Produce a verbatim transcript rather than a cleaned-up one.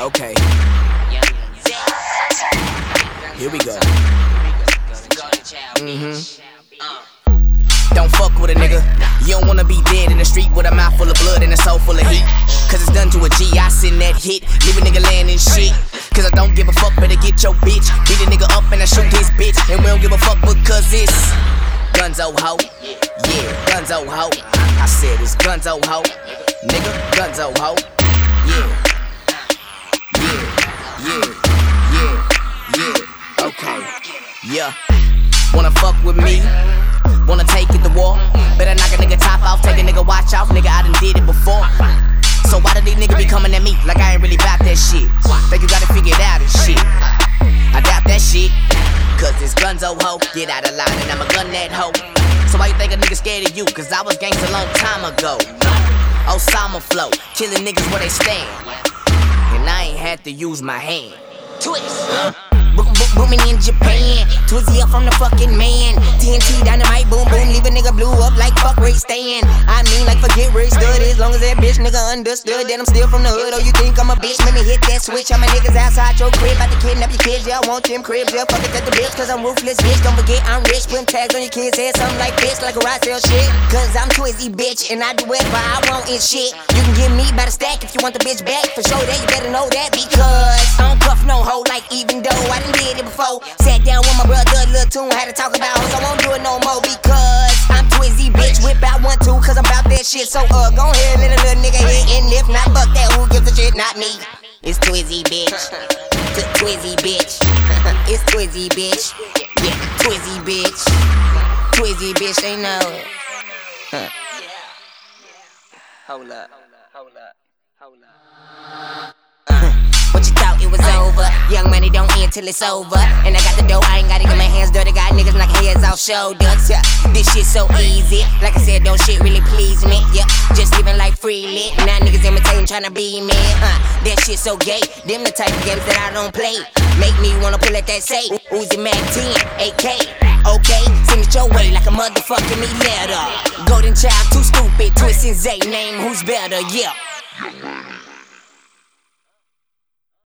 Okay. Here we go. Mm-hmm. Don't fuck with a nigga. You don't wanna be dead in the street with a mouth full of blood and a soul full of heat. Cause it's done to a G, I send that hit. Leave a nigga laying in shit. Cause I don't give a fuck, better get your bitch. Beat a nigga up and I shoot his bitch. And we don't give a fuck because it's Gunzo ho. Yeah, Gunzo ho. I said it's Gunzo ho. Nigga, Gunzo ho. Yeah. Yeah, yeah, yeah, yeah. Okay. Yeah. Wanna fuck with me? Wanna take it to war? Better knock a nigga top off, take a nigga watch off. Nigga, I done did it before. So why do these niggas be coming at me like I ain't really bout that shit? Think you gotta figure it out and shit. I doubt that shit. Cause it's Gunzo ho. Get out of line and I'ma gun that hoe. So why you think a nigga scared of you? Cause I was gangsta a long time ago. Osama flow, killing niggas where they stand. And I ain't had to use my hand. Twist. Booming in Japan, Twizzy up from the fucking man. T N T dynamite, boom boom, leave a nigga blew up like fuck Ray Stan. I mean like forget Ray Stud, as long as that bitch nigga understood that I'm still from the hood. Oh, you think I'm a bitch? Let me hit that switch. I'm a niggas outside your crib, about to kidnap your kids. Yeah, I want them cribs, yeah, fuck it at the bitch, cause I'm ruthless, bitch. Don't forget I'm rich, putting tags on your kids' head, something like bitch, like a ride sale shit. Cause I'm Twizzy, bitch, and I do whatever I want and shit. You can get me by the stack if you want the bitch back. For sure that you better know that, because I don't puff no hoe like even though I done did it before. Sat down with my brother, little tune, had to talk about hoes. I won't do it no more because I'm Twizzy, bitch. Whip out one, two, cause I'm about that shit. So, uh, go ahead, let a little nigga hit. And if not, fuck that, who gives a shit? Not me. It's Twizzy, bitch. Twizzy, bitch. It's Twizzy, bitch. Yeah, Twizzy, bitch. Twizzy, bitch, they know it. Huh. Hold up. Hold up. Hold up. What you thought it was over? Young money don't end till it's over. And I got the dough, I ain't gotta get my hands dirty. Got niggas knocking heads off shoulders. Yeah, this shit so easy. Like I said, don't shit really please me. Yeah, just living life freely. Now niggas imitating, tryna be me. Huh, that shit so gay. Them the type of games that I don't play. Make me wanna pull at that say. Uzi Mac ten, eight K. Okay, send it your way like a motherfucking me letter. Golden child, too stupid. Twist and Zay, name who's better, yeah.